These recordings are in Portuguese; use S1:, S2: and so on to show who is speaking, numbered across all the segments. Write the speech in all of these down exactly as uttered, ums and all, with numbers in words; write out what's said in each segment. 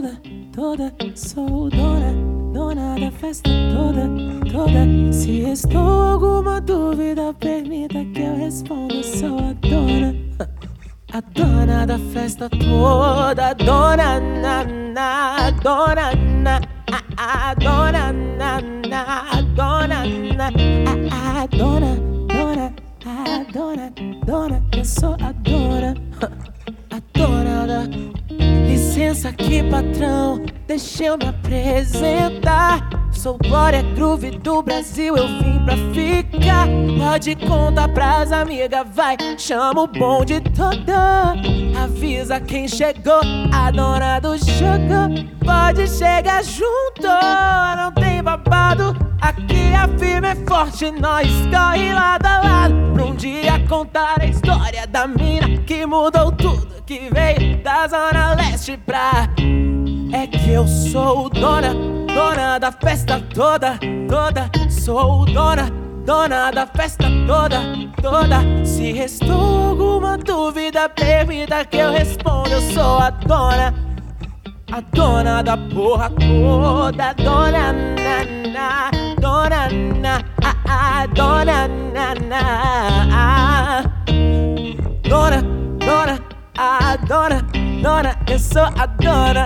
S1: toda, toda. Sou dona, dona da festa toda, toda. Se restou alguma dúvida, permita que eu responda. Sou a dona, a dona da festa toda. Dona, na, na, dona, na, a, a, dona, na, na, dona, na, a, a, dona, dona, a, dona, dona. Eu sou a dona, a dona da... Licença aqui, patrão, deixa eu me apresentar. Sou Glória Groove do Brasil, eu vim pra ficar. Pode contar pras amigas, vai, chama o bonde todo. Avisa quem chegou, a dona do jogo. Pode chegar junto, não tem babado. Aqui a firme é forte, nós corre lado a lado. Pra um dia contar a história da mina que mudou tudo, que veio da zona leste pra... É que eu sou dona, dona da festa toda, toda. Sou dona, dona da festa toda, toda. Se restou alguma dúvida, permita que eu responda. Eu sou a dona, a dona da porra toda. Dona, na, na, dona, na, a, a, dona, na, na, dona, dona, a dona, dona, eu sou a dona.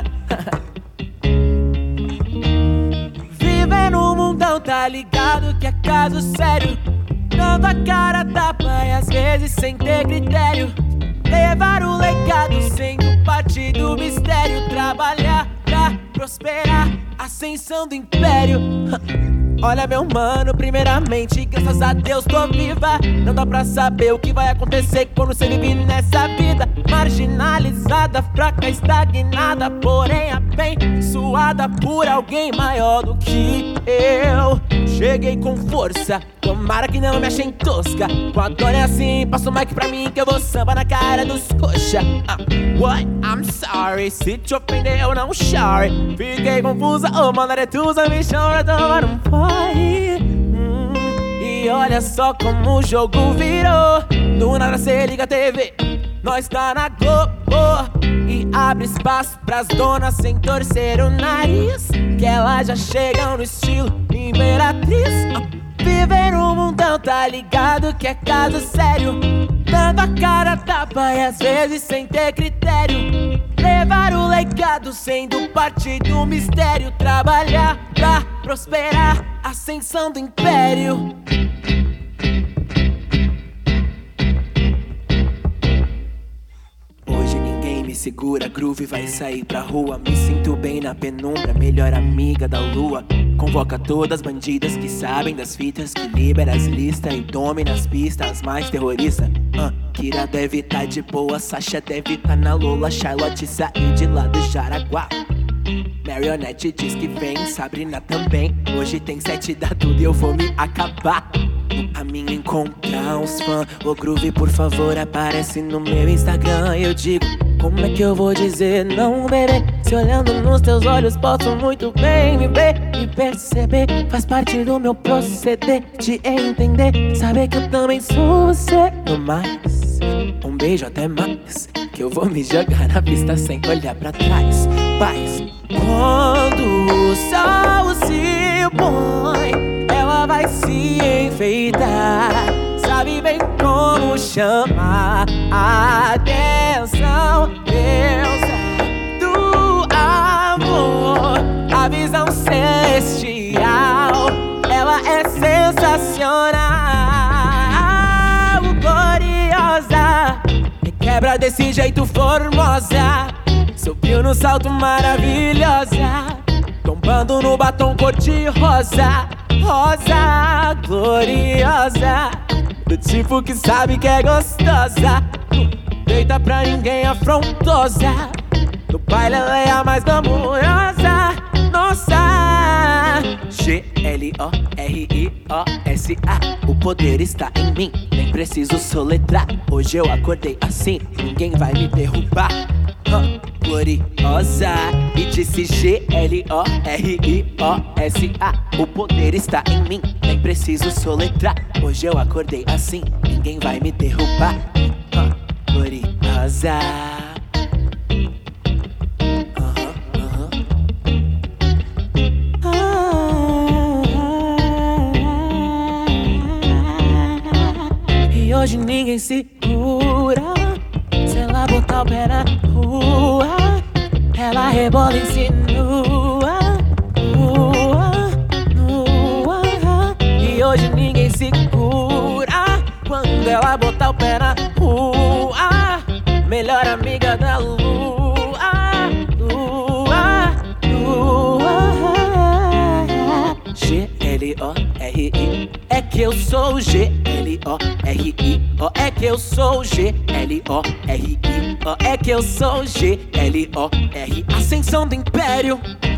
S1: Viver no mundão, tá ligado que é caso sério. Dando a cara tapa e às vezes sem ter critério. Levar o legado sendo parte do mistério. Trabalhar pra prosperar, ascensão do império. Olha meu mano, primeiramente, graças a Deus tô viva. Não dá pra saber o que vai acontecer quando cê vive nessa vida. Marginalizada, fraca, estagnada, porém abençoada por alguém maior do que eu. Cheguei com força, tomara que não me achem tosca. Com a dona é assim, passa o mic pra mim que eu vou samba na cara dos coxa. uh, What? I'm sorry, se te ofendeu não chore. Fiquei confusa, ô oh, manaretusa, me chama pra tomar um pode. hum, E olha só como o jogo virou. Do nada cê liga a T V, nós tá na Globo. E abre espaço pras donas sem torcer o nariz, que elas já chegam no estilo imperatriz. uh, Viver no mundão, tá ligado que é caso sério. Dando a cara tapa e às vezes sem ter critério. Levar o legado sendo parte do mistério. Trabalhar pra prosperar, ascensão do império. Hoje ninguém me segura, groove vai sair pra rua. Me sinto bem na penumbra, melhor amiga da lua. Convoca todas as bandidas que sabem das fitas, que libera as listas e domina as pistas mais terroristas. uh, Kira deve tá de boa, Sasha deve tá na Lola, Charlotte saiu de lá do Jaraguá. Marionette diz que vem, Sabrina também. Hoje tem sete da tudo e eu vou me acabar. No caminho encontrar uns fãs. Ô Groove, por favor, aparece no meu Instagram. Eu digo, como é que eu vou dizer não, bebê? Se olhando nos teus olhos posso muito bem me ver e perceber. Faz parte do meu proceder de entender, saber que eu também sou você. No mais, um beijo até mais, que eu vou me jogar na pista sem olhar pra trás. Paz. Quando o sol se põe, ela vai se enfeitar. Sabe bem como chamar a atenção. Deusa do amor, a visão celestial. Ela é sensacional, gloriosa, me quebra desse jeito formosa. Subiu no salto maravilhosa, tombando no batom cor de rosa. Rosa gloriosa, do tipo que sabe que é gostosa. Deita pra ninguém afrontosa, no baile ela é a mais glamourosa. Nossa, G L O R I O S A, o poder está em mim, nem preciso soletrar. Hoje eu acordei assim, ninguém vai me derrubar. uh, Gloriosa, e disse G L O R I O S A, o poder está em mim, nem preciso soletrar. Hoje eu acordei assim, ninguém vai me derrubar. uh, Gloriosa. uh-huh, uh-huh. segura. Se ela botar o pé na rua, ela rebola e insinua. Nua, nua. E hoje ninguém segura quando ela botar o pé na rua. Melhor amiga da lua, lua, lua. G L O R I, é que eu sou G L O R I, ó, é que eu sou G L O R I, ó, é que eu sou G L O R I. Ascensão do Império,